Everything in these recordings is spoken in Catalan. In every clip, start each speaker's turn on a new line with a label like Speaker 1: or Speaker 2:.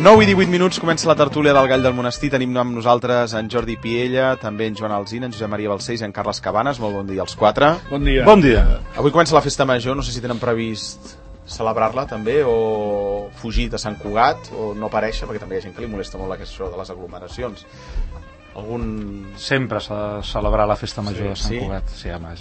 Speaker 1: 9 i 18 minuts, comença la tertúlia del Gall del Monestir. Tenim amb nosaltres en Jordi Piella, també en Joan Alsina, en Josep Maria Balcells i en Carles Cabanes. Molt bon dia als quatre.
Speaker 2: Bon dia.
Speaker 3: Bon dia.
Speaker 1: Avui comença la festa major, no sé si tenen previst celebrar-la també o fugir de Sant Cugat o no aparèixer, perquè també hi ha gent que li molesta molt això de les aglomeracions.
Speaker 3: Sempre s'ha de celebrar la festa major de Sant Cugat. Sí, home,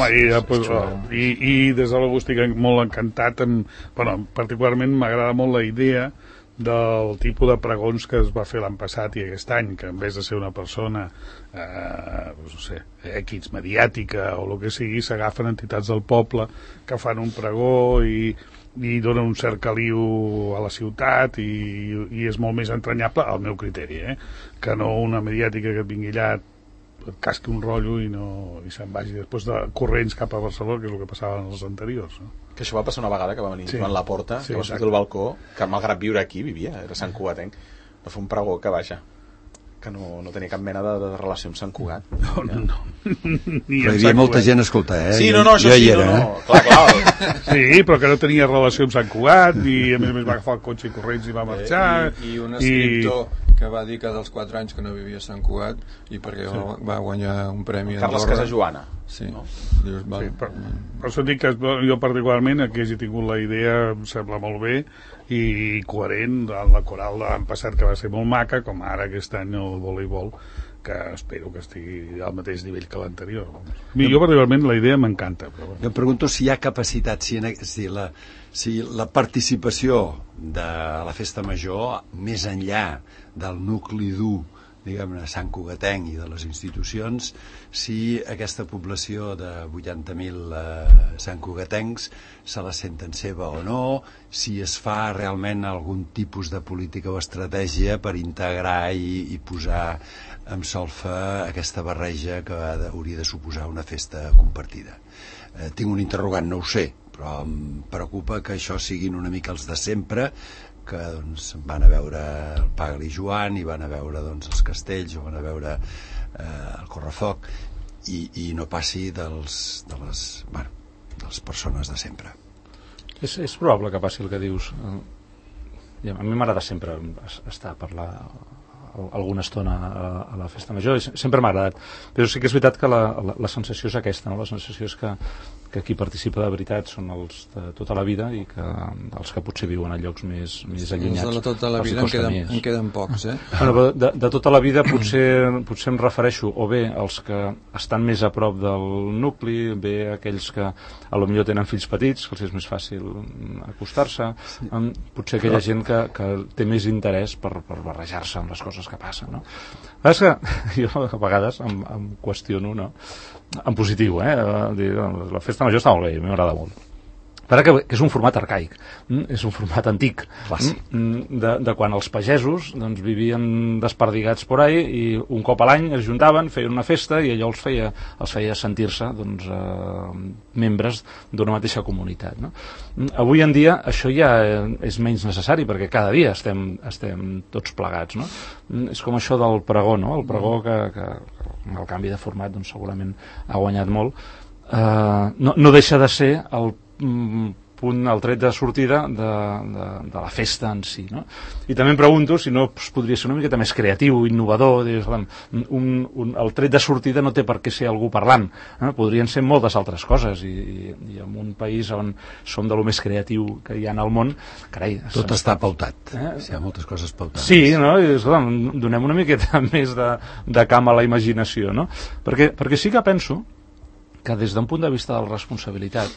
Speaker 2: i des de l'August estic molt encantat particularment m'agrada molt la idea del tipus de pregons que es va fer l'any passat i aquest any, que en vez de ser una persona no sé, X mediàtica o el que sigui, s'agafen entitats del poble que fan un pregó i dona un cert caliu a la ciutat i és molt més entranyable al meu criteri, que no una mediàtica que et vingui allà, et casqui un rotllo i se'n vagi després de corrents cap a Barcelona, que és el que passava en els anteriors, no?
Speaker 1: Que això va passar una vegada que va venir Joan Laporta, que va sortir del balcó, que malgrat viure aquí vivia, era Sant Cugatenc, va fer un pregó que que no tenia cap mena de relació amb Sant Cugat.
Speaker 2: No.
Speaker 4: Però hi havia molta gent a escoltar,
Speaker 1: Sí, això sí, clar.
Speaker 2: Sí, però que no tenia relació amb Sant Cugat i a més va agafar el cotxe i corrents i va marxar.
Speaker 5: I un escriptor que va dir que dels 4 anys que no vivia a Sant Cugat i perquè va guanyar un premi a
Speaker 1: Carles Casajoana.
Speaker 5: Sí.
Speaker 2: Per això dic que jo particularment que hagi tingut la idea em sembla molt bé i coherent amb la coral de l'any passat, que va ser molt maca, com ara aquest any el voleibol, que espero que estigui al mateix nivell que l'anterior. Jo particularment la idea m'encanta.
Speaker 4: Jo em pregunto si hi ha capacitat, si la participació de la festa major, més enllà del nucli dur, diguem-ne, Sant Cugatenc i de les institucions, si aquesta població de 80.000 santcugatencs se la senten seva o no, si es fa realment algun tipus de política o estratègia per integrar i posar en solfa aquesta barreja que hauria de suposar una festa compartida. Tinc un interrogant, no ho sé, però em preocupa que això siguin una mica els de sempre, que van a veure el Pagli Joan i van a veure els castells o van a veure el correfoc i no passi de les persones de sempre.
Speaker 3: És probable que passi el que dius. A mi m'agrada sempre estar a parlar alguna estona a la festa major, sempre m'ha agradat, però sí que és veritat que la sensació és aquesta, no? La sensació és que qui participa de veritat són els de tota la vida i que els que potser viuen a llocs més allunyats.
Speaker 5: Els de tota la vida en queden pocs,
Speaker 3: Bueno, de tota la vida potser em refereixo o bé als que estan més a prop del nucli, bé aquells que a lo millor tenen fills petits, que els és més fàcil acostar-se, potser aquella gent que té més interès per barrejar-se amb les coses que passen, no? És que jo a vegades em qüestiono, no? En positiu, la festa major està molt bé, a mi m'agrada molt, perquè és un format arcaic, és un format antic, de quan els pagesos vivien desperdigats por ahí i un cop a l'any es juntaven, feien una festa i allò els feia sentir-se membres d'una mateixa comunitat, no? Avui en dia això ja és menys necessari perquè cada dia estem tots plegats, no? És com això del pregó, no? El pregó que amb el canvi de format segurament ha guanyat molt, no deixa de ser el tret de sortida de la festa en si, no? I també em pregunto si no podria ser una miqueta més creatiu, innovador, el tret de sortida no té per què ser algú parlant, podrien ser moltes altres coses i en un país on som de lo més creatiu que hi ha en el món, carai...
Speaker 4: Tot està pautat, hi ha moltes coses pautades.
Speaker 3: Sí, no? Donem una miqueta més de camp a la imaginació, no? Perquè sí que penso que des d'un punt de vista de la responsabilitat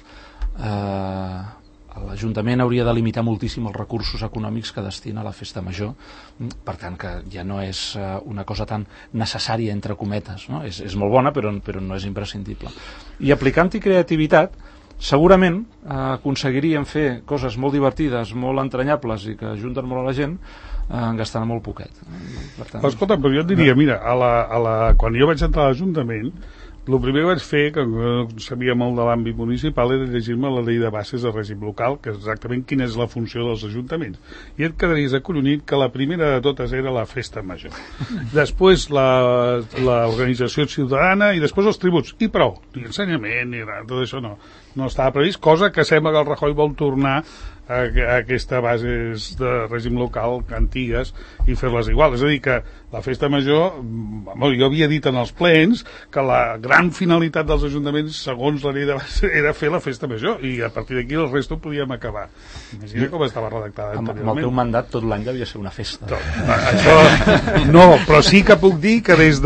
Speaker 3: l'Ajuntament hauria de limitar moltíssim els recursos econòmics que destina a la festa major, per tant que ja no és una cosa tan necessària entre cometes, no? És molt bona però no és imprescindible, i aplicant-hi creativitat segurament aconseguiríem fer coses molt divertides, molt entranyables i que ajunten molt a la gent gastant molt poquet.
Speaker 2: Escolta, però jo et diria, mira, quan jo vaig entrar a l'Ajuntament El primer que vaig fer, que no sabia molt de l'àmbit municipal, era llegir-me la llei de bases de règim local, que és exactament quina és la funció dels ajuntaments. I et quedaries acollonit que la primera de totes era la festa major. Després l'organització ciutadana i després els tributs. I prou. Ni ensenyament, ni res, tot això no estava previst, cosa que sembla que el Rajoy vol tornar a aquestes bases de règim local antigues i fer-les igual. És a dir, que la festa major, jo havia dit en els plens que la gran finalitat dels ajuntaments, segons la llei de base, era fer la festa major, i a partir d'aquí el resto podíem acabar. Imagina com estava redactada anteriorment.
Speaker 3: Amb el teu mandat tot l'any devia ser una festa.
Speaker 2: Això no, però sí que puc dir que des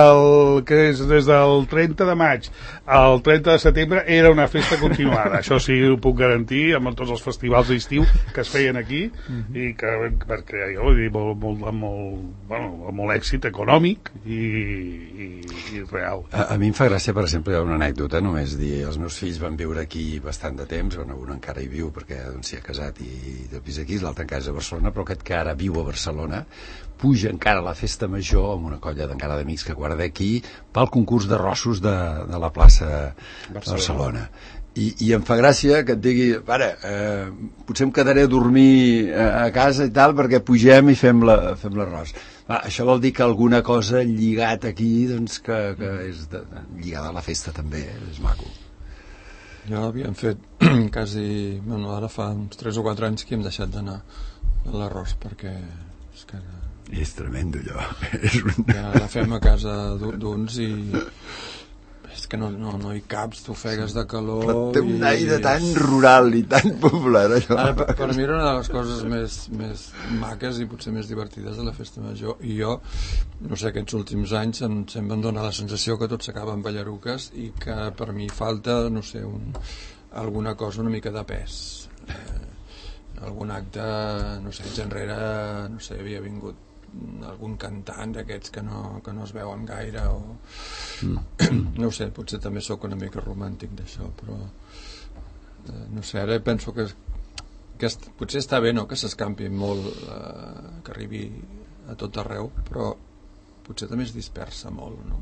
Speaker 2: del 30 de maig al 30 de setembre era una festa continuada. Això sí ho puc garantir amb tots els festivals d'estiu que es feien aquí, i que, perquè jo vull dir, amb molt èxit econòmic i real.
Speaker 4: A mi em fa gràcia, per exemple, una anècdota, només dir, els meus fills van viure aquí bastant de temps, un encara hi viu perquè s'hi ha casat i del pis aquí, l'altre encara és a Barcelona, però aquest que ara viu a Barcelona puja encara a la festa major amb una colla d'encara d'amics que guarda aquí pel concurs de rossos de la plaça Barcelona. I em fa gràcia que et digui, pare, potser em quedaré a dormir a casa i tal perquè pugem i fem l'arròs. Això vol dir que alguna cosa lligat aquí, doncs, que és lligada a la festa també, és maco.
Speaker 5: Ja l'havíem fet quasi, ara fa uns 3 o 4 anys que hem deixat d'anar a l'arròs perquè és que...
Speaker 4: És tremendo, allò.
Speaker 5: Ja la fem a casa d'uns i... és que no hi caps, t'ofegues de calor.
Speaker 4: Però té un aire tan rural i tan popular, allò.
Speaker 5: Ara, per mi era una de les coses més maques i potser més divertides de la festa major, i jo, no sé, aquests últims anys em van donar la sensació que tot s'acaba amb ballaruques i que per mi falta, no sé, alguna cosa una mica de pes. Algun acte, no sé, anys enrere, no sé, havia vingut algun cantant d'aquests que no es veuen gaire o... no ho sé, potser també sóc una mica romàntic d'això, però no sé, ara penso que potser està bé, no?, que s'escampi molt, que arribi a tot arreu, però potser també es dispersa molt, no?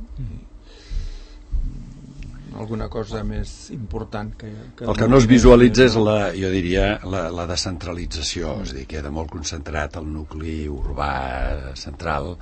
Speaker 5: Alguna cosa més important que
Speaker 4: el que no es visualitza és jo diria la descentralització, és a dir, queda molt concentrat el nucli urbà central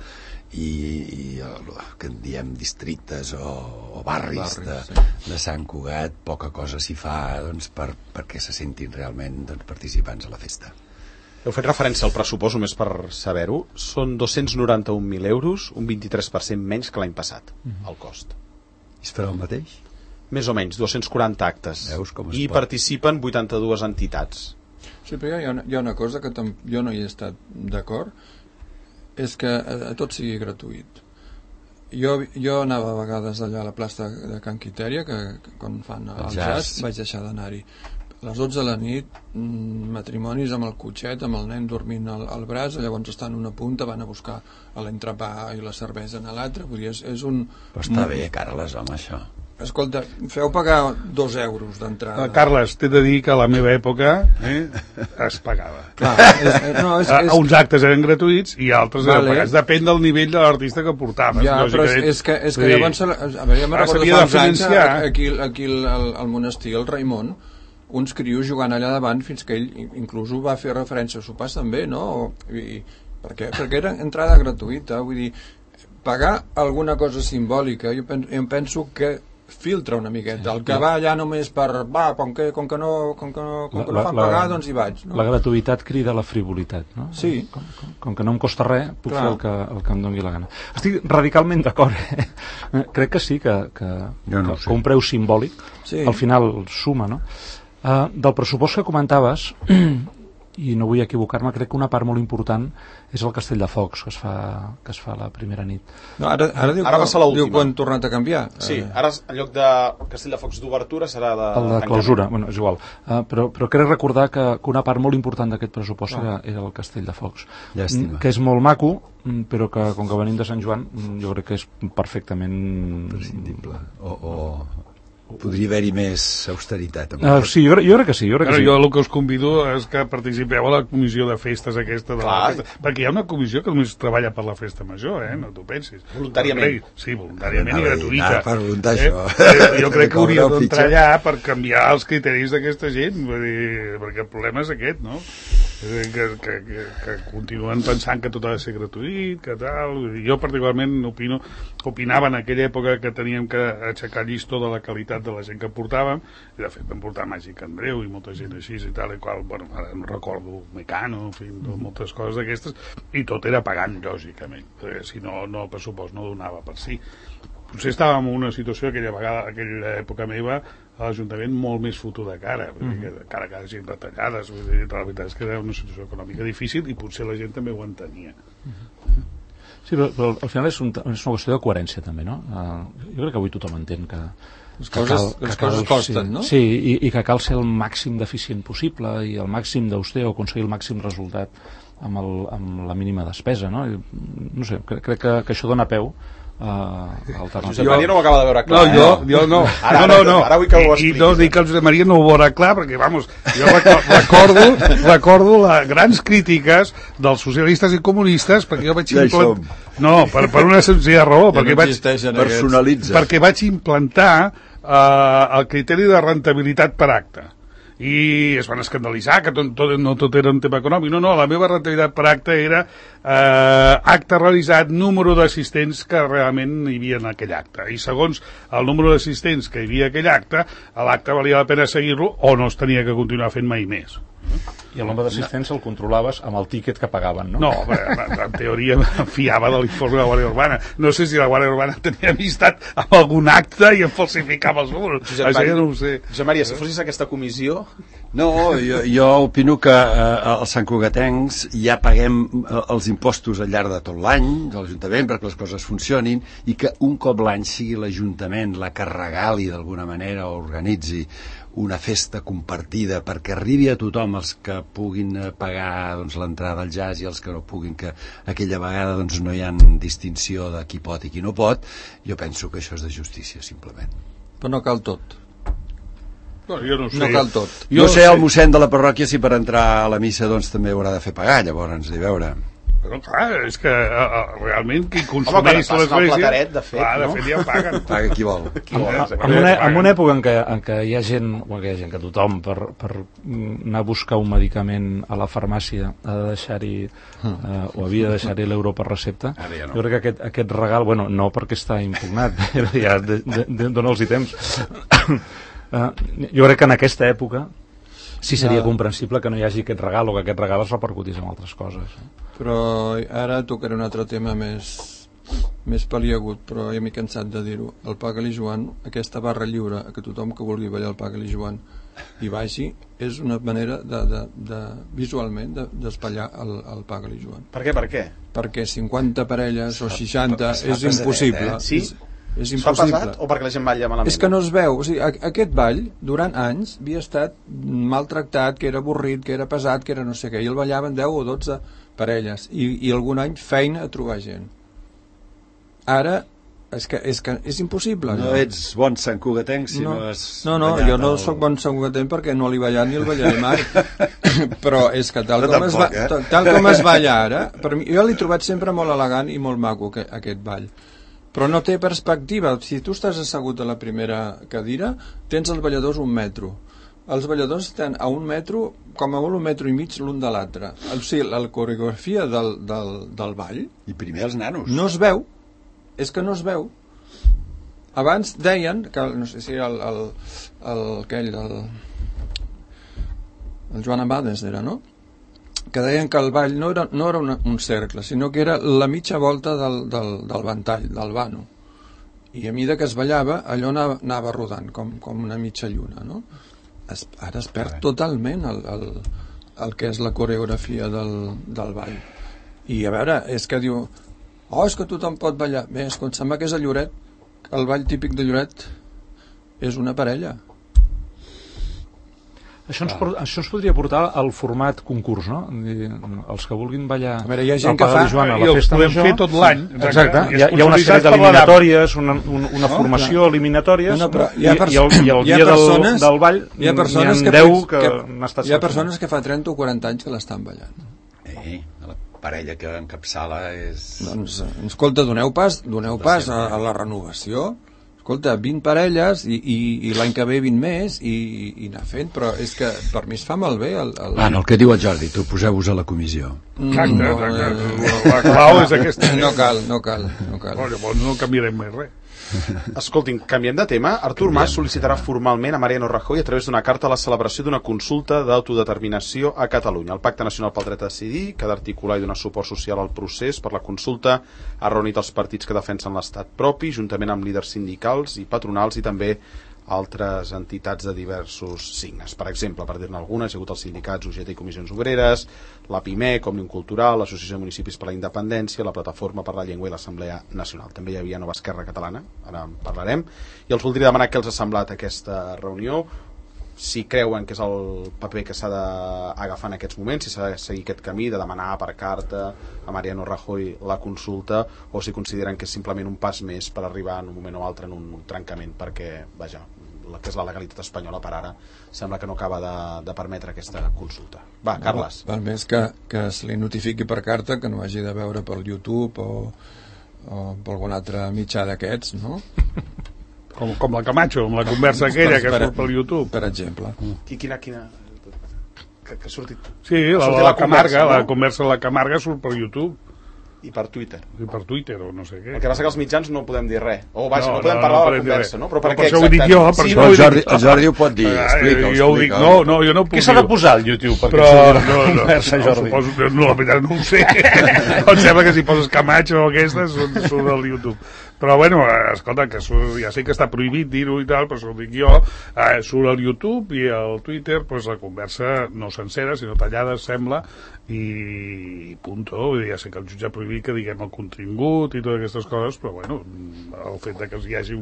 Speaker 4: i que en diem districtes o barris de Sant Cugat, poca cosa s'hi fa, doncs, perquè se sentin realment, doncs, participants a la festa.
Speaker 1: Heu fet referència al pressupost, només per saber-ho, són 291.000 euros, un 23% menys que l'any passat, el cost.
Speaker 4: I es farà el mateix?
Speaker 1: Més o menys, 240 actes. I participen 82 entitats.
Speaker 5: Sí, però hi ha una cosa que jo no hi he estat d'acord, és que tot sigui gratuït. Jo anava a vegades allà a la plaça de Can Quitèria, que quan fan el jazz vaig deixar d'anar-hi. A les 12 de la nit, matrimonis amb el cotxet, amb el nen dormint al braç, llavors estan una punta, van a buscar l'entrepà i la cervesa en l'altra. És un...
Speaker 4: Però està bé, Carles, home, això.
Speaker 5: Escolta, feu pagar 2 euros d'entrada.
Speaker 2: Carles, t'he de dir que a la meva època es pagava.
Speaker 5: Clar,
Speaker 2: uns actes eren gratuïts i altres eren pagats. Depèn del nivell de l'artista que portaves.
Speaker 5: Ja, però és que llavors... A veure, jo me'n recordo fa uns anys aquí al monestir, el Raimon, uns crios jugant allà davant fins que ell inclús va fer referència a sopars també, no? Perquè era entrada gratuïta, vull dir, pagar alguna cosa simbòlica, jo penso que filtra una miqueta, el que va allà només per com que no fan pagar, doncs hi vaig, no?
Speaker 3: La gratuïtat crida la frivolitat, no?
Speaker 5: Sí.
Speaker 3: Com que no em costa res, puc fer el que em doni la gana. Estic radicalment d'acord, crec que sí, que un preu simbòlic al final suma, no? Del pressupost que comentaves, i no vull equivocar-me, crec que una part molt important és el Castell de Focs que es fa la primera nit.
Speaker 5: No, ara va ser l'última. Diu que han tornat a canviar.
Speaker 1: Sí, ara en lloc de Castell de Focs d'obertura serà
Speaker 3: el de clausura, bueno, és igual. Però crec recordar que una part molt important d'aquest pressupost era el Castell de Focs.
Speaker 4: Llàstima.
Speaker 3: Que és molt maco, però que com que venim de Sant Joan jo crec que és perfectament
Speaker 4: prescindible podria haver-hi més austeritat.
Speaker 3: Sí, jo crec que sí. Jo
Speaker 2: el que us convido és que participeu a la comissió de festes aquesta de la festa, perquè hi ha una comissió que només treballa per la festa major, no t'ho pensis.
Speaker 1: Voluntàriament.
Speaker 2: Sí, voluntàriament i gratuïta.
Speaker 4: Per voluntar això.
Speaker 2: Jo crec que hauria d'entrar allà per canviar els criteris d'aquesta gent, perquè el problema és aquest, no? Que continuen pensant que tot ha de ser gratuït, que tal. Jo particularment opinava en aquella època que teníem que aixecar llistó de la qualitat de la gent que portàvem, i de fet vam portar Màgic Andreu i molta gent així i tal, i qual, bueno, ara no recordo Mecano, en fi, moltes coses d'aquestes, i tot era pagant, lògicament, perquè si no el pressupost no donava per si. Potser estàvem en una situació aquella època meva, a l'Ajuntament molt més fotuda cara, perquè cada gent retallades, la veritat és que era una situació econòmica difícil i potser la gent també ho entenia.
Speaker 3: Sí, però al final és una qüestió de coherència també, no? Jo crec que avui tothom entén que
Speaker 5: les coses costen, no?
Speaker 3: Sí, i que cal ser el màxim d'eficient possible i el màxim d'auster o aconseguir el màxim resultat amb la mínima despesa, no? No sé, crec que això dona peu
Speaker 1: Josep Maria no ho acaba de veure clar.
Speaker 2: Jo no.
Speaker 1: Ara vull que ho expliquis.
Speaker 2: I no dic que el Josep Maria no ho veurà clar, perquè, vamos, jo recordo les grans crítiques dels socialistes i comunistes, perquè jo vaig implantar... No, per una senzilla raó, perquè vaig implantar el criteri de rentabilitat per acte. I es van escandalitzar que no tot era un tema econòmic. No, la meva rentabilitat per acte era acte realitzat, número d'assistents que realment hi havia en aquell acte, i segons el número d'assistents que hi havia en aquell acte, l'acte valia la pena seguir-lo o no es tenia que continuar fent mai més.
Speaker 3: I el nombre d'assistents el controlaves amb el tíquet que pagaven, no?
Speaker 2: No, en teoria em fiava de l'informe de la Guàrdia Urbana. No sé si la Guàrdia Urbana tenia amistat amb algun acte i em falsificava els números. Això ja no ho sé.
Speaker 1: Josep Maria, si fossis aquesta comissió...
Speaker 4: No, jo opino que els santcugatencs ja paguem els impostos al llarg de tot l'any de l'Ajuntament perquè les coses funcionin, i que un cop l'any sigui l'Ajuntament la que regali d'alguna manera o organitzi una festa compartida perquè arribi a tothom, els que puguin pagar l'entrada al jazz i els que no puguin, que aquella vegada no hi ha distinció de qui pot i qui no pot. Jo penso que això és de justícia, simplement.
Speaker 5: Però no cal tot.
Speaker 2: Jo no sé.
Speaker 5: No cal tot.
Speaker 4: No sé el mossèn de la parròquia si per entrar a la missa també haurà de fer pagar, llavors, a veure.
Speaker 2: Però clar, és que realment qui consumeix l'església...
Speaker 1: De fet
Speaker 2: ja paguen.
Speaker 4: Paga qui vol.
Speaker 3: En una època en què hi ha gent, que tothom per anar a buscar un medicament a la farmàcia ha de deixar-hi o havia de deixar-hi l'euro per recepta, jo crec que aquest regal, bueno, no perquè està impugnat, ja dona'ls-hi temps. Jo crec que en aquesta època sí seria comprensible que no hi hagi aquest regal o que aquest regal es repercutís en altres coses.
Speaker 5: Però ara tocaré un altre tema més paliagut, però ja m'he cansat de dir-ho. El Paga-li Joan, aquesta barra lliure, que tothom que vulgui ballar el Paga-li Joan hi vagi, és una manera visualment d'espatllar el Paga-li Joan.
Speaker 1: Per què?
Speaker 5: Perquè 50 parelles o 60 és impossible.
Speaker 1: Sí?
Speaker 5: És
Speaker 1: impossible. Es fa pesat o perquè la gent balla malament?
Speaker 5: És que no es veu. O sigui, aquest ball, durant anys, havia estat maltractat, que era avorrit, que era pesat, que era no sé què, i el ballaven 10 o 12 parelles, i algun any feina a trobar gent. Ara, és que és impossible.
Speaker 4: No ets bon santcugatenc si no has...
Speaker 5: No, jo no soc bon santcugatenc perquè no l'he ballat ni el ballaré mai. Però és que tal com es balla ara, per mi, jo l'he trobat sempre molt elegant i molt maco, aquest ball. Però no té perspectiva. Si tu estàs assegut a la primera cadira, tens els balladors 1 metro. Els balladors estan a 1 metro, com a molt 1 metro i mig l'un de l'altre. O sigui, la coreografia del ball...
Speaker 4: I primer els nanos.
Speaker 5: No es veu. És que no es veu. Abans deien, que no sé si era el Joan Amades era, no? Que deien que el ball no era un cercle, sinó que era la mitja volta del ventall, del vano. I a mesura que es ballava, allò anava rodant, com una mitja lluna, no? Ara es perd totalment el que és la coreografia del ball. I a veure, és que diu, és que tothom pot ballar. Bé, és que em sembla que és a Lloret, el ball típic de Lloret és una parella.
Speaker 3: Això ens podria portar al format concurs, no? Els que vulguin ballar
Speaker 5: a veure, hi ha gent que fa
Speaker 2: i els podem fer tot l'any.
Speaker 3: Exacte, hi ha una sèrie d'eliminatòries, una formació eliminatòries, i el dia del ball
Speaker 5: hi ha persones
Speaker 3: hi
Speaker 5: ha persones que fa 30 o 40 anys que l'estan ballant.
Speaker 4: La parella que encapçala és...
Speaker 5: Doncs, escolta, doneu pas a la renovació. Escolta, 20 parelles i l'any que ve 20 més i anar fent, però és que per mi es fa malbé
Speaker 4: el que diu el Jordi, tu poseu-vos a la comissió.
Speaker 2: Exacte. La clau és aquesta.
Speaker 5: No cal.
Speaker 2: Llavors no canviarem més res.
Speaker 1: Escoltin, canviem de tema. Artur Mas sol·licitarà formalment a Mariano Rajoy a través d'una carta la celebració d'una consulta d'autodeterminació a Catalunya. El Pacte Nacional pel Dret a Decidir, que ha d'articular i donar suport social al procés per la consulta, ha reunit els partits que defensen l'estat propi, juntament amb líders sindicals i patronals i també altres entitats de diversos signes. Per exemple, per dir-ne algunes, hi ha hagut els sindicats UGT i Comissions Obreres, la PIMEC, Òmnium Cultural, l'Associació de Municipis per la Independència, la Plataforma per la Llengua i l'Assemblea Nacional. També hi havia Nova Esquerra Catalana, ara en parlarem, i els voldria demanar què els ha semblat aquesta reunió, si creuen que és el paper que s'ha d'agafar en aquests moments, si s'ha de seguir aquest camí de demanar per carta a Mariano Rajoy la consulta, o si consideren que és simplement un pas més per arribar en un moment o altre en un trencament, perquè, vaja, el que és la legalitat espanyola per ara sembla que no acaba de permetre aquesta consulta. Va, Carles.
Speaker 5: Val més que se li notifiqui per carta, que no hagi de veure pel YouTube o per algun altre mitjà d'aquests, no?
Speaker 2: Com la Camacho, amb la conversa aquella que surt pel YouTube.
Speaker 5: Per exemple.
Speaker 1: Quina... Que ha sortit...
Speaker 2: Sí, la Camarga, la conversa de la Camarga surt per YouTube.
Speaker 1: I per Twitter.
Speaker 2: I per Twitter, o no sé què.
Speaker 1: El que passa que els mitjans no podem dir res. O vaja, no podem parlar de la conversa, no? Però per què
Speaker 2: això ho dic jo, per
Speaker 4: això el Jordi ho pot dir. Explica-ho.
Speaker 2: Jo ho dic, no, jo no ho puc dir.
Speaker 3: Què s'ha de posar al YouTube?
Speaker 2: Però conversa, Jordi. No, la veritat no ho sé. Em sembla que si poses Camacho o aquestes surt al YouTube. Però bueno, escolta, que ja sé que està prohibit dir-ho i tal, però s'ho dic jo, surt al YouTube i al Twitter, doncs la conversa no sencera, sinó tallada, sembla, i punto. Vull dir, ja sé que el jutge ha prohibit que diguem el contingut i totes aquestes coses, però bueno, el fet de que hi hagi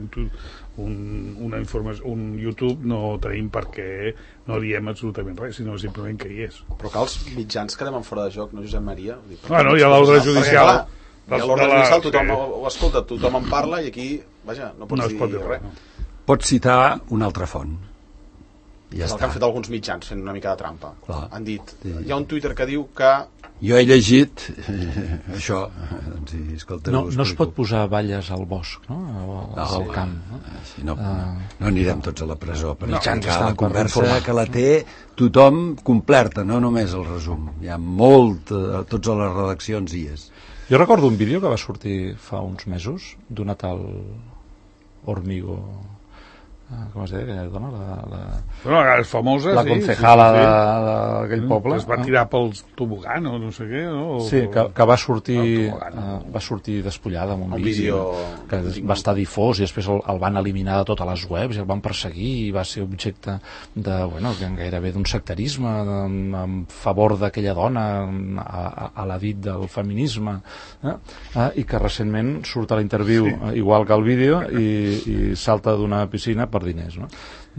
Speaker 2: una informació, un YouTube, no tenim per què no diem absolutament res, sinó simplement que hi és.
Speaker 1: Però que els mitjans quedem en fora de joc, no, Josep Maria?
Speaker 2: Bueno, hi ha l'ordre judicial.
Speaker 1: I a l'ordre judicial tothom ho escolta, tothom en parla i aquí, vaja, no pots dir res.
Speaker 4: Pots citar una altra font.
Speaker 1: Ja és el que han fet alguns mitjans fent una mica de trampa.
Speaker 4: Clar.
Speaker 1: Han dit, hi ha un Twitter que diu que...
Speaker 4: Jo he llegit això. Doncs, escolta,
Speaker 3: no es pot posar valles al bosc, no? Al camp.
Speaker 4: No anirem tots a la presó per explicar la
Speaker 3: conversa
Speaker 4: que la té tothom complerta, no només el resum. Hi ha molt, tots a les redaccions hi és.
Speaker 3: Jo recordo un vídeo que va sortir fa uns mesos d'una tal Hormigo, com es deia aquella dona?
Speaker 2: Bueno, és famosa,
Speaker 3: la concejala d'aquell poble.
Speaker 2: Es va tirar pels tobogán o no sé què, no?
Speaker 3: Sí, que va sortir despullada amb un vídeo que va estar difós i després el van eliminar de totes les webs i el van perseguir i va ser objecte de, bueno, gairebé d'un sectarisme en favor d'aquella dona a la dit del feminisme, i que recentment surt a l'interviu igual que el vídeo i salta d'una piscina per diners, no?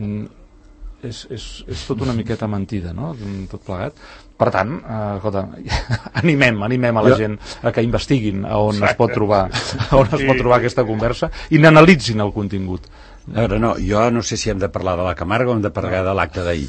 Speaker 3: És tot una miqueta mentida, no? Tot plegat. Per tant, escolta, animem a la gent a que investiguin on es pot trobar aquesta conversa i n'analitzin el contingut.
Speaker 4: A veure, no, jo no sé si hem de parlar de la Camarga o hem de parlar de l'acte d'ahir.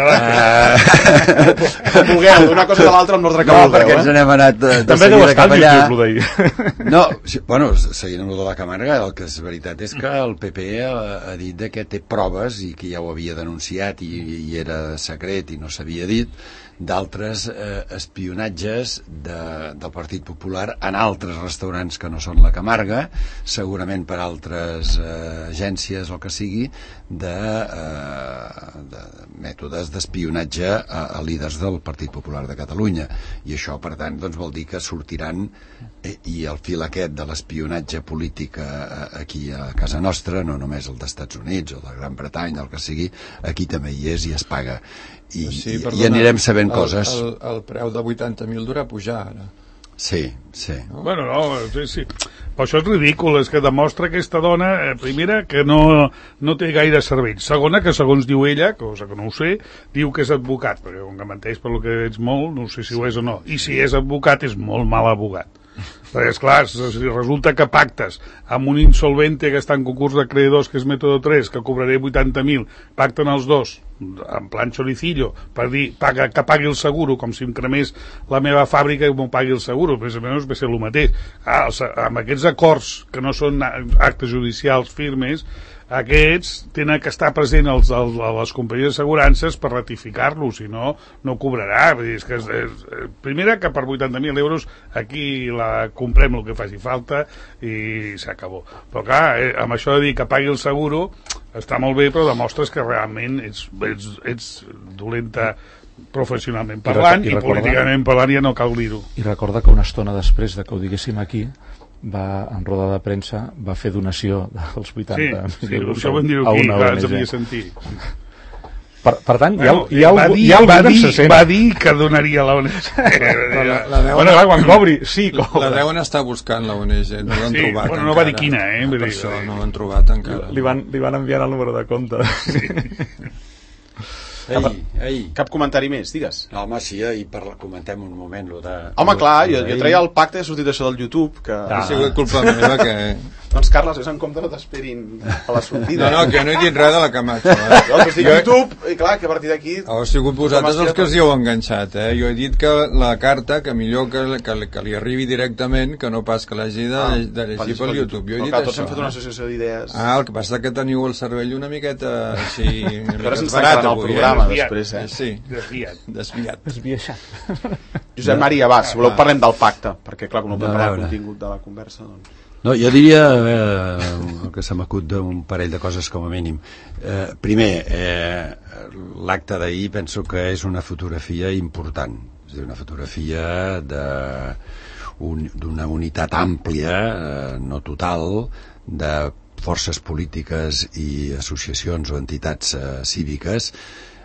Speaker 1: Vulgueu, d'una cosa de l'altra amb l'ordre que vulgueu.
Speaker 4: Perquè ens n'hem anat de
Speaker 3: també deu
Speaker 4: seguida cap allà.
Speaker 3: No,
Speaker 4: bueno, seguint amb el de la Camarga, el que és veritat és que el PP ha dit que té proves i que ja ho havia denunciat i era secret i no s'havia dit, d'altres espionatges del Partit Popular en altres restaurants que no són la Camarga, segurament per altres agències o que sigui, de mètodes d'espionatge a líders del Partit Popular de Catalunya. I això, per tant, doncs, vol dir que sortiran, i el fil aquest de l'espionatge polític aquí a casa nostra, no només el dels Estats Units o de Gran Bretanya, el que sigui, aquí també hi és i es paga. I anirem sabent coses.
Speaker 5: El preu de 80.000 dura a pujar ara.
Speaker 4: Sí.
Speaker 2: Bueno, no, sí. Però això és ridícul, és que demostra aquesta dona, primera, que no té gaire cervell. Segona, que segons diu ella, cosa que no ho sé, diu que és advocat, perquè com que menteix per lo que ets molt, no sé si ho és o no. I si és advocat, és molt mal advocat. Perquè, esclar, si resulta que pactes amb un insolvente que està en concurs de creditors, que és Método 3, que cobraré 80.000, pacten els dos, en plan choricillo, per dir que pagui el seguro, com si em cremés la meva fàbrica i m'ho pagui el seguro, més o menys va ser el mateix. Amb aquests acords, que no són actes judicials firmes, aquests tenen que estar present a les companyies d'assegurances per ratificar-lo, si no, no cobrarà. Vull dir, és que primera, que per 80.000 euros aquí la comprem el que faci falta i s'acabó. Però clar, amb això de dir que pagui el seguro està molt bé, però demostres que realment ets dolenta professionalment parlant i políticament parlant ja no cal dir-ho.
Speaker 3: I recorda que una estona després de que ho diguéssim aquí, en roda de premsa va fer donació dels 80
Speaker 2: euros això ho vam dir aquí, clar, ens havia sentit.
Speaker 3: Per tant, hi ha
Speaker 2: va dir que donaria la ONG.
Speaker 3: Bueno, quan cobri, sí, cobra.
Speaker 5: La deuen estar buscant la ONG, no l'han trobat encara.
Speaker 2: No va dir quina,
Speaker 5: per això no l'han trobat encara.
Speaker 3: Li van enviar el número de compte.
Speaker 1: Cap comentari més, digues.
Speaker 4: No, home, sí, i comentem un moment lo de...
Speaker 1: Home, clar, jo traia el pacte i ha sortit això del YouTube, que...
Speaker 5: Ha sigut culpa meva que...
Speaker 1: Doncs, Carles, vés en compte, no t'esperin a la sortida.
Speaker 5: No, que jo no he dit res de la Camacho.
Speaker 1: Jo estic a YouTube, i clar, que a partir d'aquí...
Speaker 5: Heu sigut vosaltres els que us hi heu enganxat, eh? Jo he dit que la carta, que millor que li arribi directament, que no pas que l'hagi de llegir pel YouTube. Jo he dit això.
Speaker 1: Tots hem fet una associació d'idees.
Speaker 5: El que passa que teniu el cervell una miqueta així...
Speaker 1: Ara se'ns farà en el programa, després, eh?
Speaker 5: Sí,
Speaker 3: desviaixat.
Speaker 1: Josep Maria, va, si voleu parlem del pacte, perquè clar, com no podem parlar del contingut de la conversa, doncs...
Speaker 4: No, jo diria que se m'acut d'un parell de coses com a mínim. Primer, l'acte d'ahir penso que és una fotografia important, és a dir, una fotografia d'una unitat àmplia, no total, de forces polítiques i associacions o entitats cíviques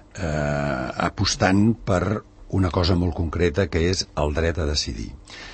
Speaker 4: apostant per una cosa molt concreta, que és el dret a decidir.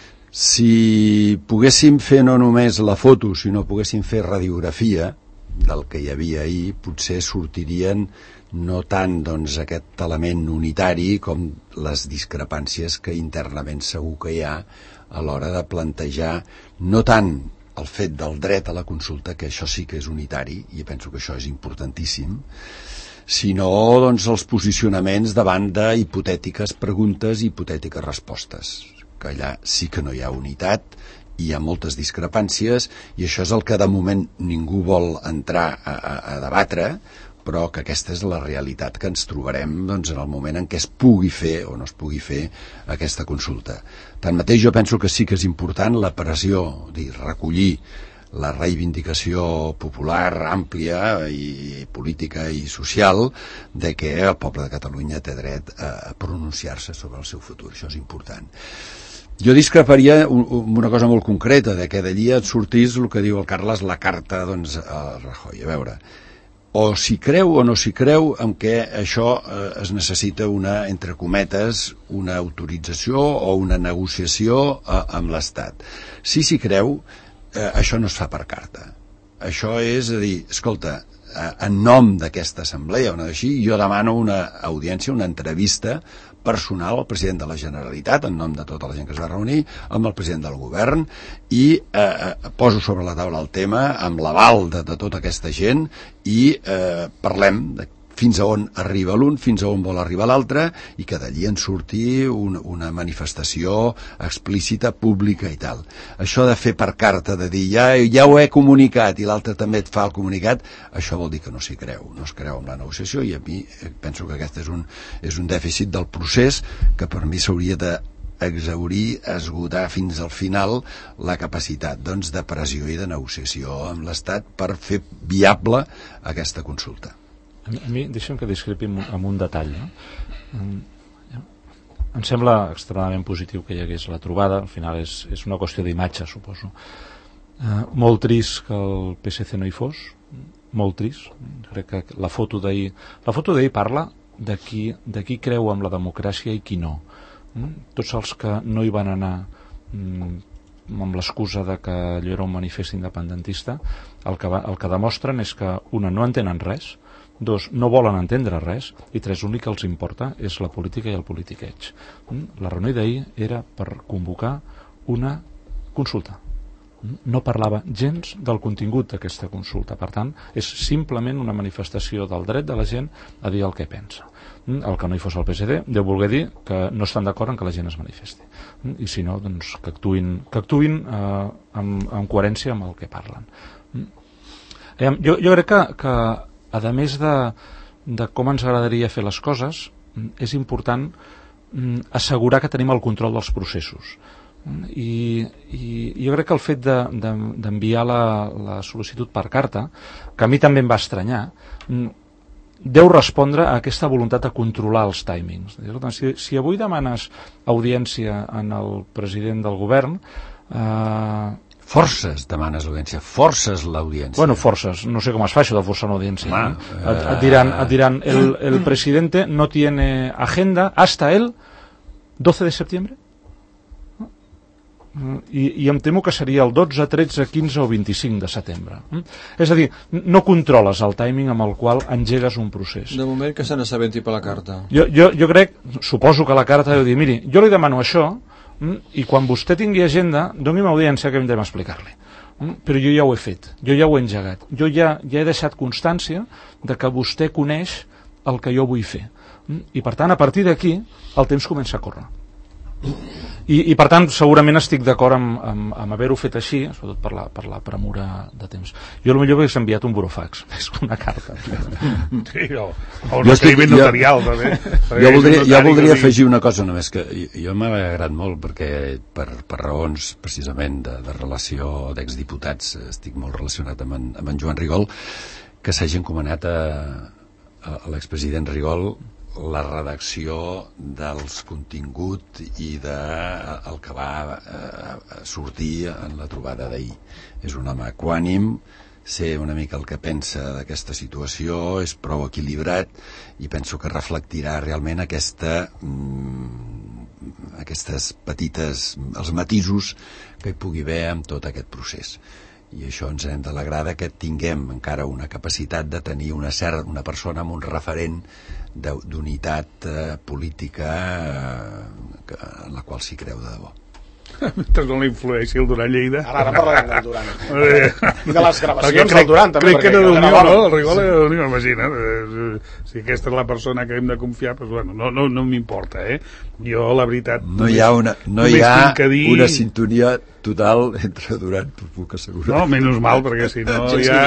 Speaker 4: Si poguéssim fer no només la foto, sinó poguéssim fer radiografia del que hi havia ahir, potser sortirien no tant doncs, aquest element unitari com les discrepàncies que internament segur que hi ha a l'hora de plantejar no tant el fet del dret a la consulta, que això sí que és unitari, i penso que això és importantíssim, sinó doncs, els posicionaments davant d'hipotètiques preguntes i hipotètiques respostes, que allà sí que no hi ha unitat, hi ha moltes discrepàncies, i això és el que de moment ningú vol entrar a debatre, però que aquesta és la realitat que ens trobarem doncs, en el moment en què es pugui fer o no es pugui fer aquesta consulta. Tanmateix, jo penso que sí que és important la pressió, recollir la reivindicació popular àmplia i política i social de que el poble de Catalunya té dret a pronunciar-se sobre el seu futur. Això és important. Jo discreparia una cosa molt concreta, de que d'allí et sortís el que diu el Carles, la carta doncs, a Rajoy. A veure, o s'hi creu o no s'hi creu en què això es necessita una, entre cometes, una autorització o una negociació amb l'Estat. Si s'hi creu, això no es fa per carta. Això és a dir, escolta, en nom d'aquesta assemblea, jo demano una audiència, una entrevista personal al president de la Generalitat, en nom de tota la gent que es va reunir, amb el president del govern, i poso sobre la taula el tema amb l'aval de tota aquesta gent i parlem de fins a on arriba l'un, fins a on vol arribar l'altre, i que d'allí en surti una manifestació explícita, pública i tal. Això de fer per carta, de dir ja ho he comunicat i l'altre també et fa el comunicat, això vol dir que no s'hi creu, no es creu en la negociació, i a mi penso que aquest és un dèficit del procés que per mi s'hauria de esgotar fins al final la capacitat doncs, de pressió i de negociació amb l'Estat per fer viable aquesta consulta.
Speaker 3: A mi deixa'm que discrepi amb un detall, no? Em sembla extremadament positiu que hi hagués la trobada, al final és una qüestió d'imatge, suposo. Molt trist que el PSC no hi fos, molt trist. Crec que la foto d'ahir parla de qui creu en la democràcia i qui no. Tots els que no hi van anar amb l'excusa de que allò era un manifest independentista, el que demostren és que, una, no entenen res, dos, no volen entendre res, i tres, l'únic que els importa és la política i el politiqueig. La reunió d'ahir era per convocar una consulta. No parlava gens del contingut d'aquesta consulta. Per tant, és simplement una manifestació del dret de la gent a dir el que pensa. El que no hi fos el PSD deu voler dir que no estan d'acord en que la gent es manifesti. I si no, doncs que actuïn en coherència amb el que parlen. Jo crec que a més de com ens agradaria fer les coses, és important assegurar que tenim el control dels processos. I jo crec que el fet d'enviar la sol·licitud per carta, que a mi també em va estranyar, deu respondre a aquesta voluntat de controlar els timings. Si avui demanes audiència en el president del govern,
Speaker 4: forces demanes l'audiència, forces l'audiència.
Speaker 3: Bueno, forces, no sé com es fa això de forçar una audiència. Et diran el presidente no tiene agenda hasta el 12 de septiembre. I em temo que seria el 12, 13, 15 o 25 de setembre. És a dir, no controles el timing amb el qual engegues un procés.
Speaker 5: De moment que se n'assabenti per la carta.
Speaker 3: Jo crec, suposo que la carta deu dir, miri, jo li demano això i quan vostè tingui agenda, doni'm audiència que hem d'explicar-li. Però jo ja ho he fet, jo ja ho he engegat, jo ja he deixat constància de que vostè coneix el que jo vull fer. I per tant, a partir d'aquí, el temps comença a córrer. I per tant segurament estic d'acord amb haver-ho fet així, sobretot per la premura de temps. Jo potser hauria enviat un burofax més que una carta.
Speaker 2: Sí, o un escriviment notarial també.
Speaker 4: Jo voldria afegir una cosa només, que jo m'ha agradat molt perquè per raons precisament de relació d'exdiputats estic molt relacionat amb en Joan Rigol, que s'hagi encomanat a l'expresident Rigol la redacció dels continguts i el que va sortir en la trobada d'ahir. És un home equànim, sé una mica el que pensa d'aquesta situació, és prou equilibrat i penso que reflectirà realment aquestes petites, els matisos que hi pugui haver amb tot aquest procés. I això ens hem d'alegrar que tinguem encara una capacitat de tenir una persona amb un referent d'unitat política en la qual s'hi creu de debò.
Speaker 2: Mentre no l'influeixi el Duran Lleida.
Speaker 1: Ara parlarem del Duran. I de les gravacions del Duran també.
Speaker 2: Crec que era d'Unió, no? El Rigol era d'Unió, imagina't. Si aquesta és la persona que hem de confiar, doncs bueno, no m'importa, Jo, la veritat...
Speaker 4: No hi ha una sintonia total entre Duran, puc assegurar.
Speaker 2: No, menys mal, perquè si no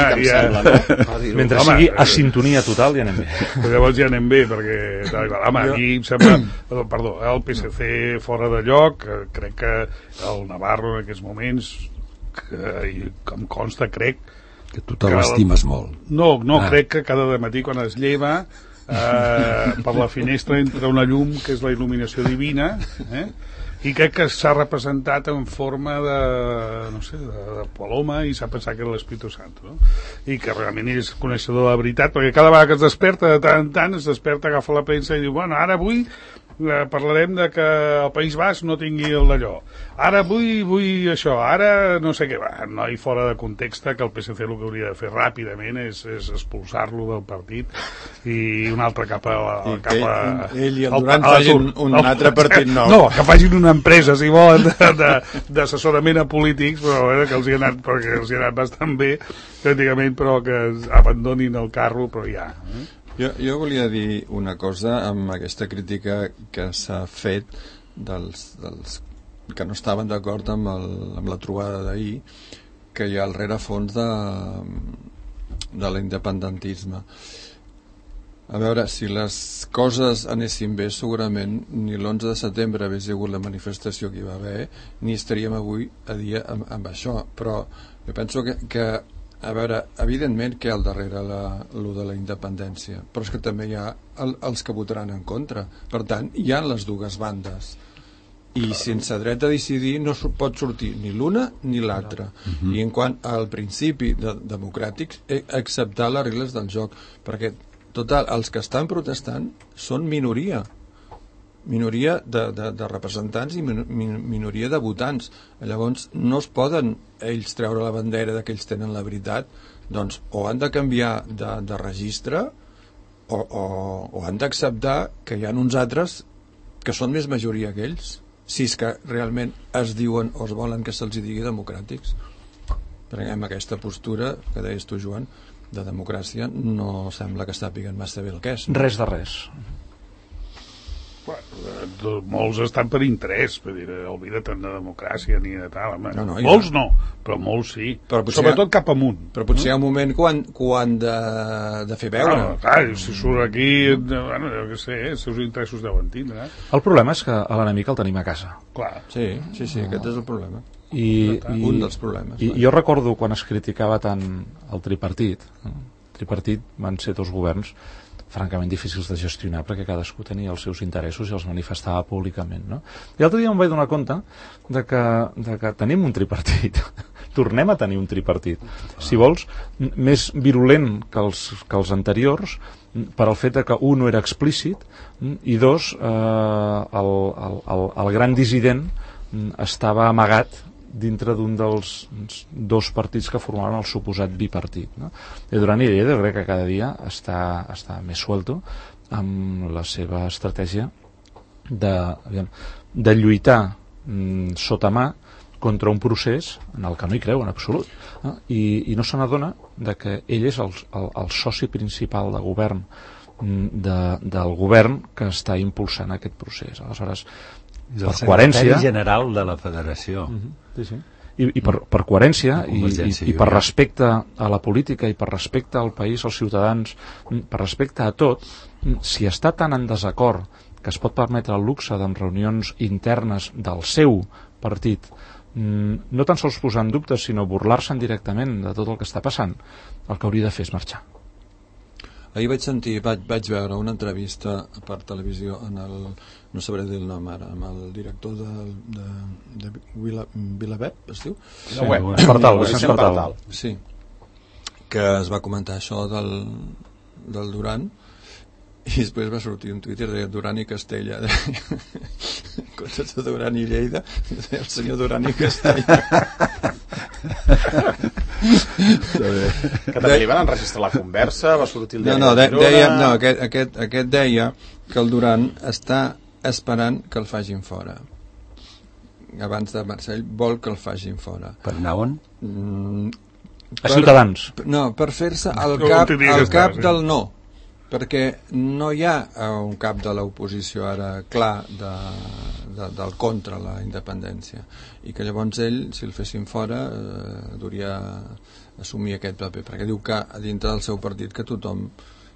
Speaker 3: Mentre sigui a sintonia total ja anem bé.
Speaker 2: Però llavors ja anem bé, perquè aquí em sembla, perdó, el PSC fora de lloc, crec que el Navarro en aquests moments, que em consta, crec
Speaker 4: que tu te l'estimes molt.
Speaker 2: No, crec que cada matí quan es lleva per la finestra entra una llum que és la il·luminació divina, i crec que s'ha representat en forma de, no sé, de paloma, i s'ha pensat que era l'Espíritu Santo, no? I que realment és coneixedor de la veritat, perquè cada vegada que es desperta, de tant en tant es desperta, agafa la premsa i diu, bueno, ara avui parlarem de que el País Basc no tingui el d'allò, ara vull això, ara no sé què, no hi fora de context, que el PSC el que hauria de fer ràpidament és expulsar-lo del partit i un altre cap a
Speaker 5: ell i el Duran facin un altre partit nou.
Speaker 2: No, que facin una empresa, si volen, d'assessorament a polítics, però que els hi ha anat bastant bé pràcticament, però que abandonin el carro, però ja.
Speaker 5: Jo volia dir una cosa amb aquesta crítica que s'ha fet dels que no estaven d'acord amb la trobada d'ahir, que hi ha al rerefons de l'independentisme. A veure, si les coses anessin bé, segurament ni l'11 de setembre hagués hagut la manifestació que hi va haver, ni estaríem avui a dia amb això. Però jo penso que a veure, evidentment que hi ha al darrere lo de la independència, però és que també hi ha els que votaran en contra. Per tant, hi ha les dues bandes. I sense dret a decidir no pot sortir ni l'una ni l'altra. I en quant al principi democràtics, acceptar les regles del joc, perquè total, els que estan protestant són minoria. minoria de representants i minoria de votants. Llavors no es poden ells treure la bandera que ells tenen la veritat, doncs o han de canviar de registre o han d'acceptar que hi ha uns altres que són més majoria que ells, si és que realment es diuen o es volen que se'ls digui democràtics. Perquè amb aquesta postura que deies tu, Joan, de democràcia, no sembla que sàpiguen massa bé el que és.
Speaker 3: Res de res.
Speaker 2: Bueno, molts estan per interès, per dir, oblida't de democràcia ni de tal.
Speaker 5: No,
Speaker 2: molts no, però molts sí. Però sobretot cap amunt.
Speaker 5: Però potser hi ha un moment que ho han de fer veure.
Speaker 2: Clar, si surt aquí, bueno, jo què sé, els seus interessos deuen tindre.
Speaker 3: El problema és que a l'enemic el tenim a casa.
Speaker 2: Clar.
Speaker 5: Sí, aquest és el problema.
Speaker 3: Un
Speaker 5: dels problemes.
Speaker 3: I jo recordo quan es criticava tant el tripartit. El tripartit van ser 2 governs francament difícils de gestionar perquè cadascú tenia els seus interessos i els manifestava públicament, no? I l'altre dia em vaig donar compte de que tenim un tripartit. Tornem a tenir un tripartit. Si vols, més virulent que els anteriors, per al fet que un no era explícit i 2, el gran dissident estava amagat dintre d'un dels 2 partits que formaven el suposat bipartit, no? I Duran i Lleida crec que cada dia està més suelto amb la seva estratègia de lluitar sota mà contra un procés en el que no hi creu en absolut, no? I no se n'adona que ell és el soci principal de govern del govern que està impulsant aquest procés. Aleshores,
Speaker 4: per coherència general de la federació.
Speaker 3: Sí. I per coherència i per respecte a la política i per respecte al país, als ciutadans, per respecte a tot, si està tan en desacord que es pot permetre el luxe d'en reunions internes del seu partit, no tan sols posar en dubte sinó burlar-se'n directament de tot el que està passant, el que hauria de fer és marxar.
Speaker 5: Ahir vaig veure una entrevista per televisió no sabré dir el nom ara, amb el director de VilaWeb, es diu?
Speaker 3: Espartal.
Speaker 5: Sí, que es va comentar això del Duran i després va sortir un Twitter de Duran i Castella en comptes de Duran i Lleida el senyor Duran i Castella
Speaker 1: que també li van enregistrar la conversa, va sortir el diari
Speaker 5: aquest deia que el Duran està esperant que el facin fora abans de Marcell vol que el facin fora.
Speaker 4: Per anar on?
Speaker 3: A Ciutadans.
Speaker 5: No, per fer-se el cap del no, perquè no hi ha un cap de l'oposició ara clar del contra la independència i que llavors ell, si el fessin fora hauria assumir aquest paper, perquè diu que a dintre del seu partit que tothom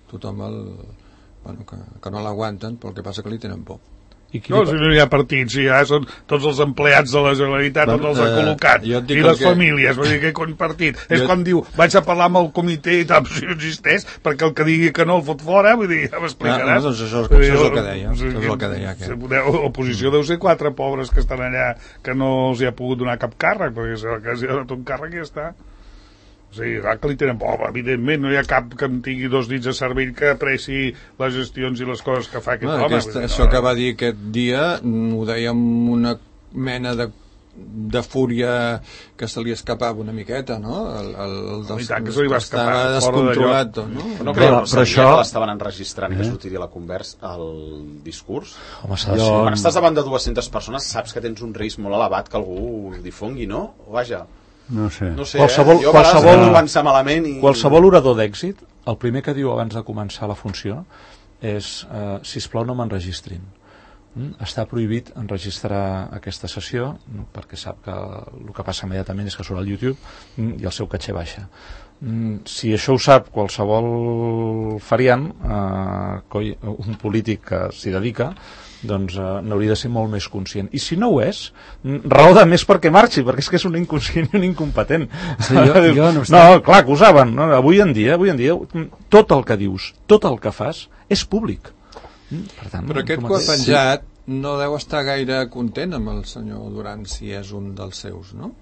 Speaker 5: que no l'aguanten, però el que passa que li tenen por.
Speaker 2: No, si no hi ha partits, si ja són tots els empleats de la Generalitat, tots els ha col·locat, i les famílies, vull dir, que quan partit? És quan diu, vaig a parlar amb el comitè i tal, si no existeix, perquè el que digui que no el fot fora, vull dir, ja m'explicaràs.
Speaker 5: Doncs això és el que deia, això és el que deia.
Speaker 2: L'oposició deu ser 4 pobres que estan allà, que no els hi ha pogut donar cap càrrec, perquè si els hi ha donat un càrrec ja està. O sigui, clar que li tenen por, evidentment, no hi ha cap que em tingui 2 dits a cervell que apreci les gestions i les coses que fa aquest home.
Speaker 5: Això que va dir aquest dia ho deia amb una mena de fúria que se li escapava una miqueta, no?
Speaker 2: I tant que se li va escapar.
Speaker 5: Estava descontrolat tot, no?
Speaker 1: No creu però això... que l'estaven enregistrant i que sortiria la conversa al discurs?
Speaker 3: Home,
Speaker 1: quan estàs davant de 200 persones saps que tens un risc molt elevat que algú ho difongui, no? Vaja.
Speaker 4: No sé.
Speaker 1: Jo a vegades ho pensar malament i...
Speaker 3: Qualsevol orador d'èxit, el primer que diu abans de començar la funció és sisplau no m'enregistrin. Està prohibit enregistrar aquesta sessió perquè sap que el que passa immediatament és que surt al YouTube i el seu caché baixa. Si això ho sap qualsevol fariant, un polític que s'hi dedica, doncs n'hauria de ser molt més conscient. I si no ho és, raó de més perquè marxi, perquè és que és un inconscient i un incompetent. No, clar, que ho saben. No? Avui en dia, tot el que dius, tot el que fas, és públic. Per tant,
Speaker 5: però aquest que ho ha penjat no deu estar gaire content amb el senyor Duran si és un dels seus, no?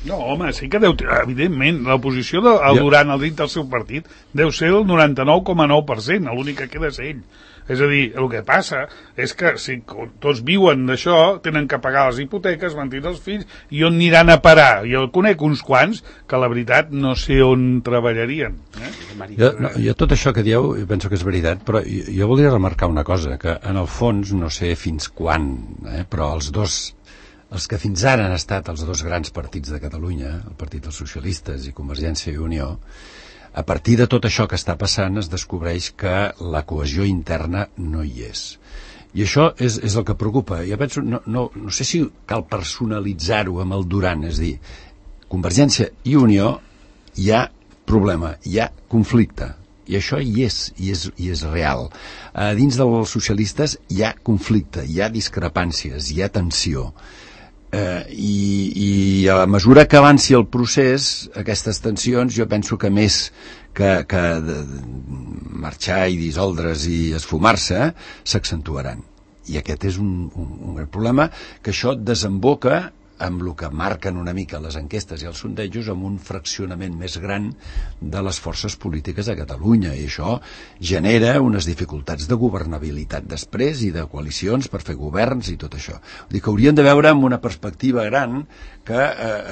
Speaker 2: No, home, sí que evidentment, l'oposició del Duran al dit del seu partit deu ser el 99,9%, l'únic que queda és ell. És a dir, el que passa és que si tots viuen d'això, tenen que pagar les hipoteques, mantenir els fills, i on aniran a parar? Jo conec uns quants que la veritat no sé on treballarien.
Speaker 4: Jo tot això que dieu penso que és veritat, però jo voldria remarcar una cosa, que en el fons no sé fins quan, però els que fins ara han estat els dos grans partits de Catalunya, el Partit dels Socialistes i Convergència i Unió, a partir de tot això que està passant es descobreix que la cohesió interna no hi és. I això és el que preocupa. Jo penso, no sé si cal personalitzar-ho amb el Duran, és a dir, Convergència i Unió hi ha problema, hi ha conflicte, i això hi és real. Dins dels socialistes hi ha conflicte, hi ha discrepàncies, hi ha tensió. I a mesura que avanci el procés, aquestes tensions jo penso que més que marxar i dissoldre's i esfumar-se s'accentuaran, i aquest és un gran problema, que això desemboca amb el que marquen una mica les enquestes i els sondejos, amb un fraccionament més gran de les forces polítiques a Catalunya, i això genera unes dificultats de governabilitat després i de coalicions per fer governs i tot això. Vull dir que hauríem de veure amb una perspectiva gran que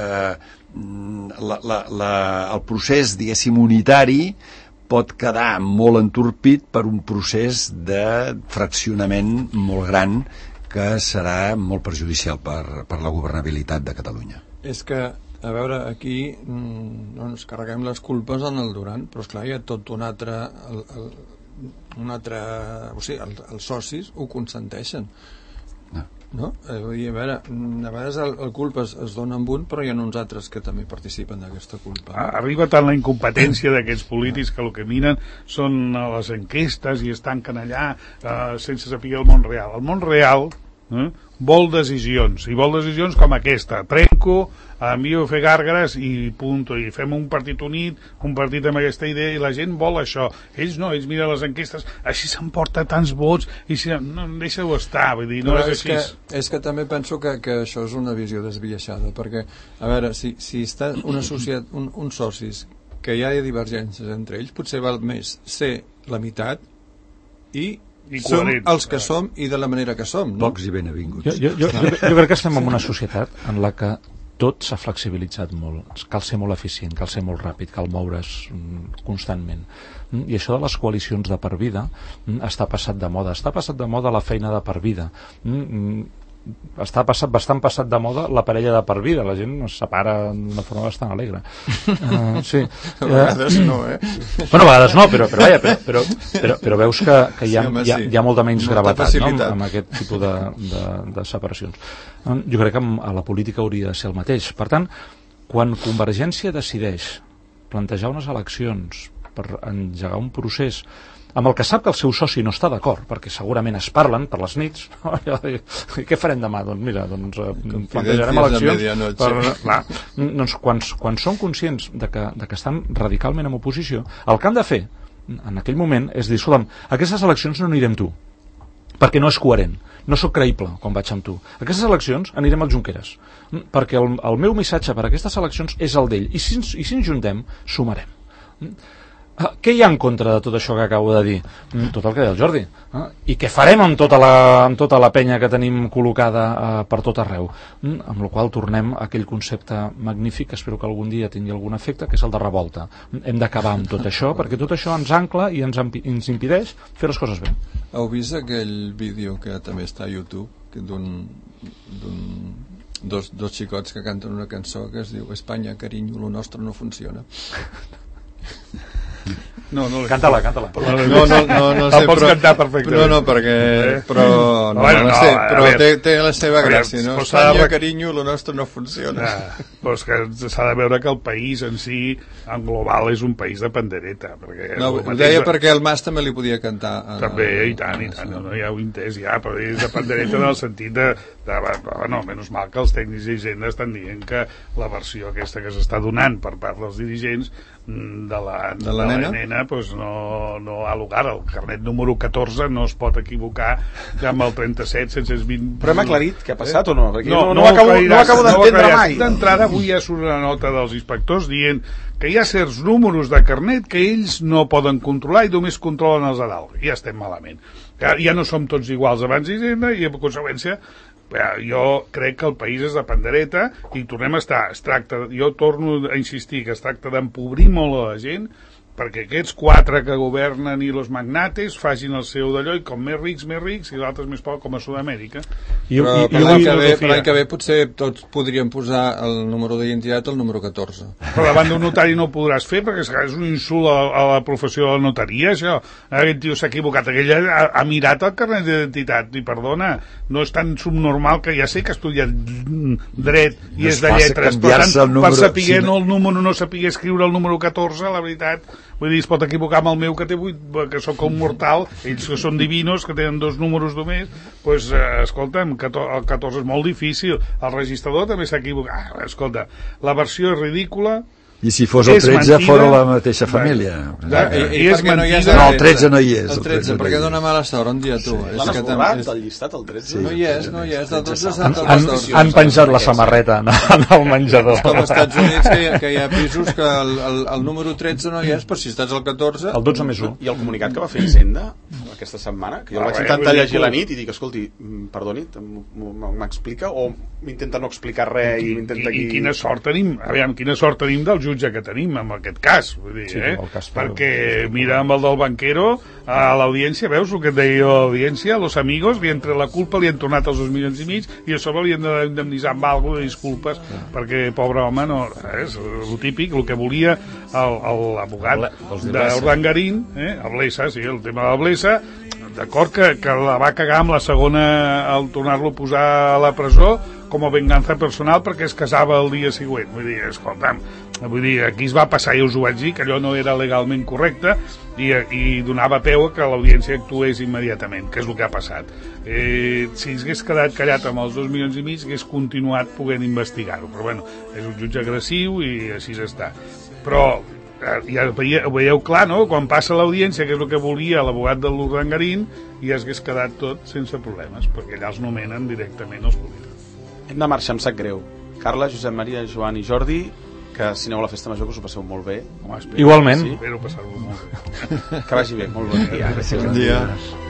Speaker 4: el procés, diguéssim, unitari pot quedar molt entorpit per un procés de fraccionament molt gran que serà molt perjudicial per la governabilitat de Catalunya.
Speaker 5: És que, a veure, aquí ens carreguem les culpes en el Duran, però esclar, hi ha tot un altre... o sigui, els socis ho consenteixen. No? Vull dir, a veure, a vegades el culpa es dona amb un, però hi ha uns altres que també participen d'aquesta culpa.
Speaker 2: Arriba tant la incompetència d'aquests polítics que el que miren són les enquestes i es tanquen allà sense saber el món real. El món real vol decisions, i vol decisions com aquesta: trenco, envio a fer gàrgares i punto, i fem un partit unit, un partit amb aquesta idea, i la gent vol això. Ells no, ells miren les enquestes, així s'emporta tants vots, i si no, deixa-ho estar, vull dir, no és així.
Speaker 5: És que també penso que això és una visió desbiaixada, perquè, a veure, si està una societat, uns socis que hi ha divergències entre ells, potser val més ser la meitat i som els que som i de la manera que som, no?
Speaker 4: Pocs i ben avinguts.
Speaker 3: Jo crec que estem en una societat en la que tot s'ha flexibilitzat molt. Cal ser molt eficient, cal ser molt ràpid, cal moure's constantment. I això de les coalicions de per vida està passat de moda. Està passat de moda la feina de per vida. Està bastant passat de moda la parella de per vida. La gent es separa d'una forma bastant alegre. Sí.
Speaker 5: A vegades no,
Speaker 3: Bueno, a vegades no, però veus que hi ha molta menys gravetat, no? Amb aquest tipus de separacions. Jo crec que a la política hauria de ser el mateix. Per tant, quan Convergència decideix plantejar unes eleccions per engegar un procés amb el que sap que el seu soci no està d'acord, perquè segurament es parlen per les nits, què farem demà? Doncs mira, plantejarem eleccions doncs quan són conscients de que estan radicalment en oposició, el que han de fer en aquell moment és dir, escolta'm, aquestes eleccions no anirem tu, perquè no és coherent, no sóc creïble quan vaig amb tu. Aquestes eleccions anirem al Junqueras, perquè el meu missatge per a aquestes eleccions és el d'ell, i si ens juntem, sumarem. Què hi ha en contra de tot això que acabo de dir? Tot el que deia el Jordi. I què farem amb tota la penya que tenim col·locada per tot arreu? Amb la qual tornem a aquell concepte magnífic que espero que algun dia tingui algun efecte, que és el de revolta. Hem d'acabar amb tot això, perquè tot això ens ancla i ens impedeix fer les coses bé.
Speaker 5: Heu vist aquell vídeo que també està a YouTube dos xicots que canten una cançó que es diu Espanya, carinyo, lo nostre no funciona?
Speaker 3: No, canta-la.
Speaker 5: No sé,
Speaker 2: pots cantar perfectament.
Speaker 5: No, perquè... Però té la seva gràcia, no? Espanya, carinyo, lo nostre no funciona.
Speaker 2: Però és que s'ha de veure que el país en si, en global, és un país de pandereta.
Speaker 5: No, ho deia perquè el Mas també li podia cantar.
Speaker 2: També, i tant, ja ho he entès, però és de pandereta en el sentit de menys mal que els tècnics i gent estan dient que la versió aquesta que s'està donant per part dels dirigents de la nena doncs no ha lugar. El carnet número 14 no es pot equivocar amb el 37-720.
Speaker 1: Però hem aclarit què ha passat o no? Perquè no
Speaker 2: ho
Speaker 1: acabo d'entendre mai.
Speaker 2: D'entrada avui ja surt una nota dels inspectors dient que hi ha certs números de carnet que ells no poden controlar i només controlen els de dalt. Ja estem malament. Ja no som tots iguals abans d'Hisenda i, en conseqüència, jo crec que el país és de pandereta i tornem a estar. Jo torno a insistir que es tracta d'empobrir molt a la gent perquè aquests 4 que governen i los magnates facin el seu d'allò i com més rics i els altres més pocs com a Sud-amèrica.
Speaker 5: Però l'any que ve potser tots podríem posar el número d'identitat al número 14.
Speaker 2: Però davant d'un notari no ho podràs fer perquè és un insult a la professió de la notaria, això. Aquest tio s'ha equivocat, aquell ha mirat el carnet d'identitat i perdona, no és tan subnormal que ja sé que ha estudiat dret i és de lletres, per tant, per saber el número, no saber escriure el número 14, la veritat. Vull dir, es pot equivocar amb el meu que té 8, que sóc un mortal, ells que són divinos, que tenen 2 números només, doncs, escolta'm, el 14 és molt difícil, el registrador també s'ha equivocat. Escolta, la versió és ridícula,
Speaker 4: i si fos el 13 fora la mateixa família.
Speaker 2: I és mentida.
Speaker 4: No, el 13 no hi és.
Speaker 5: El 13, perquè dona mala sort, on dia tu.
Speaker 1: L'han esborrat del llistat, el 13?
Speaker 5: No hi és, del 12
Speaker 3: han penjat la samarreta en el menjador.
Speaker 5: Com als Estats Units, que hi ha pisos que el número 13 no hi és, però si estàs al 14...
Speaker 3: El 12 més 1.
Speaker 1: I el comunicat que va fer Hisenda aquesta setmana, que jo el vaig intentar llegir la nit i dic, escolti, perdoni, m'explica o m'intenta no explicar res i m'intenta aquí...
Speaker 2: I quina sort tenim, aviam, quina sort tenim del jutge que tenim en aquest cas, vull dir, perquè mira amb el del banquero a l'audiència, veus el que et deia l'audiència, los amigos li han tret la culpa, li han tornat els 2,5 milions i a sobre li han d'indemnitzar amb alguna de disculpes perquè, pobre home, no, és el típic, el que volia l'abogat d'Urdangarín, el Blesa, sí, el tema del Blesa, d'acord que la va cagar amb la segona al tornar-lo a posar a la presó com a venganza personal perquè es casava el dia següent. Vull dir, escolta'm, aquí es va passar, ja us ho vaig dir, que allò no era legalment correcte i donava peu a que l'audiència actués immediatament, que és el que ha passat. Si hagués quedat callat amb els 2,5 milions, hagués continuat podent investigar-ho, però bueno, és un jutge agressiu i així està. Però ja ho veieu clar, no? Quan passa l'audiència, que és el que volia l'abogat de l'Urdangarín, i hagués quedat tot sense problemes, perquè allà els nomenen directament els polítics.
Speaker 1: Hem de marxar, em sap greu. Carla, Josep Maria, Joan i Jordi, que si aneu a la festa major que us ho passeu molt bé.
Speaker 3: Igualment.
Speaker 2: Espero passar-ho molt bé.
Speaker 1: Que vagi bé, molt bon dia.
Speaker 5: Bon dia.